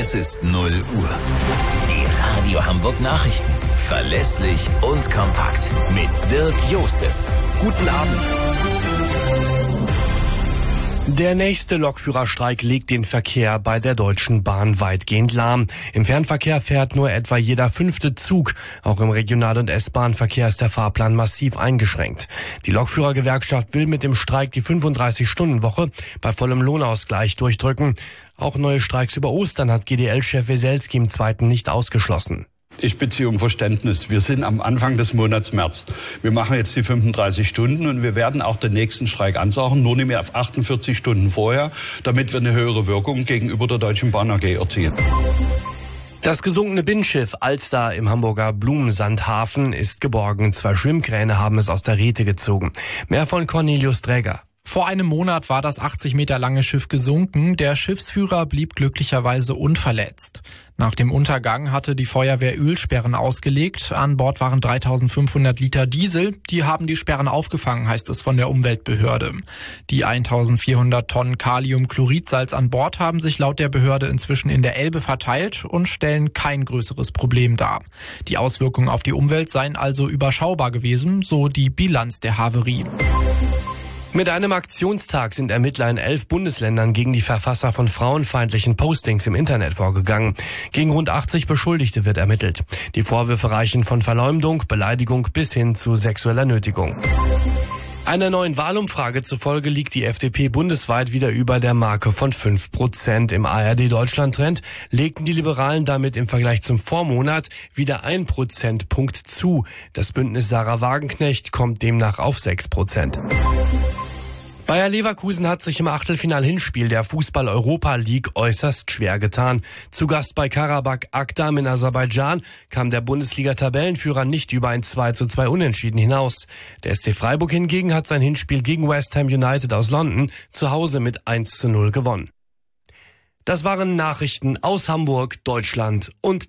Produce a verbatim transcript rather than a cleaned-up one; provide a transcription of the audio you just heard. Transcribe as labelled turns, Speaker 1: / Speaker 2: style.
Speaker 1: Es ist null Uhr. Die Radio Hamburg Nachrichten. Verlässlich und kompakt. Mit Dirk Jostes. Guten Abend.
Speaker 2: Der nächste Lokführerstreik legt den Verkehr bei der Deutschen Bahn weitgehend lahm. Im Fernverkehr fährt nur etwa jeder fünfte Zug. Auch im Regional- und S-Bahn-Verkehr ist der Fahrplan massiv eingeschränkt. Die Lokführergewerkschaft will mit dem Streik die fünfunddreißig-Stunden-Woche bei vollem Lohnausgleich durchdrücken. Auch neue Streiks über Ostern hat G D L-Chef Weselski im zweiten nicht ausgeschlossen.
Speaker 3: Ich bitte um Verständnis. Wir sind am Anfang des Monats März. Wir machen jetzt die fünfunddreißig Stunden und wir werden auch den nächsten Streik ansagen, nur nicht mehr auf achtundvierzig Stunden vorher, damit wir eine höhere Wirkung gegenüber der Deutschen Bahn A G erzielen.
Speaker 2: Das gesunkene Binnenschiff Alster im Hamburger Blumensandhafen ist geborgen. Zwei Schwimmkräne haben es aus der Reete gezogen. Mehr von Cornelius Dräger.
Speaker 4: Vor einem Monat war das achtzig Meter lange Schiff gesunken. Der Schiffsführer blieb glücklicherweise unverletzt. Nach dem Untergang hatte die Feuerwehr Ölsperren ausgelegt. An Bord waren dreitausendfünfhundert Liter Diesel. Die haben die Sperren aufgefangen, heißt es von der Umweltbehörde. Die eintausendvierhundert Tonnen Kaliumchloridsalz an Bord haben sich laut der Behörde inzwischen in der Elbe verteilt und stellen kein größeres Problem dar. Die Auswirkungen auf die Umwelt seien also überschaubar gewesen, so die Bilanz der Haverie.
Speaker 2: Mit einem Aktionstag sind Ermittler in elf Bundesländern gegen die Verfasser von frauenfeindlichen Postings im Internet vorgegangen. Gegen rund achtzig Beschuldigte wird ermittelt. Die Vorwürfe reichen von Verleumdung, Beleidigung bis hin zu sexueller Nötigung. Einer neuen Wahlumfrage zufolge liegt die F D P bundesweit wieder über der Marke von fünf Prozent. Im A R D-Deutschland-Trend legten die Liberalen damit im Vergleich zum Vormonat wieder ein Prozentpunkt zu. Das Bündnis Sarah Wagenknecht kommt demnach auf sechs Prozent. Bayer Leverkusen hat sich im Achtelfinal-Hinspiel der Fußball-Europa League äußerst schwer getan. Zu Gast bei Karabakh Akdam in Aserbaidschan kam der Bundesliga-Tabellenführer nicht über ein zwei zu zwei Unentschieden hinaus. Der S C Freiburg hingegen hat sein Hinspiel gegen West Ham United aus London zu Hause mit eins zu null gewonnen. Das waren Nachrichten aus Hamburg, Deutschland und